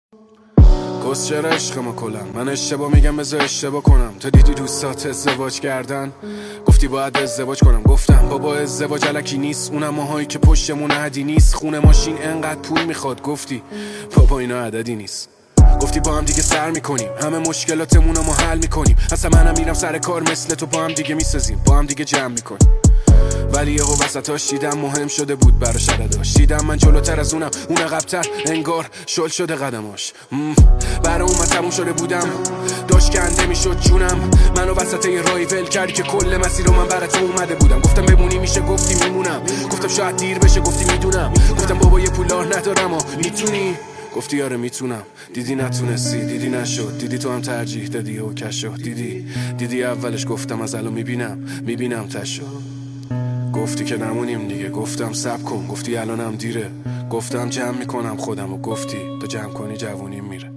کس چرا عشق ما کلم، من اشتباه میگم بذار اشتباه کنم. تو دیدی دوستات ازدواج کردن، گفتی باید ازدواج کنم. گفتم بابا ازدواج الکی نیست، اونم ماهایی که پشتمون عددی نیست. خونه ماشین انقدر پول میخواد، گفتی بابا اینا عددی نیست. گفتی با هم دیگه سر میکنیم، همه مشکلاتمون رو ما حل میکنیم. اصلا منم میرم سر کار مثل تو، با هم دیگه میسازیم، با هم دیگه جمع میکنیم. ولی یهو وسطاش دیدم مهم شده بود براش عدداش. دیدم من جلوتر از اونم، اون عقب‌تر، انگار شل شده قدماش. برای اون من تموم شده بودم، داشت کنده میشد جونم. منو وسط یه راهی ول کردی که کل مسیر رو من برات اومده بودم. گفتم بمونی میشه، گفتی میمونم. گفتم شاید دیر بشه، گفتی میدونم. گفتم بابا یه پولار ندارم و میتونی، گفتی آره میتونم. دیدی نتونستی، دیدی نشد، دیدی تو هم ترجیح دادی و کش شد. دیدی اولش گفتم از الان میبینم تشو. گفتی که نمونیم دیگه، گفتم صبر کن. گفتی الانم دیره، گفتم جمع میکنم خودم و گفتی تو جمع کنی جوونیم میره.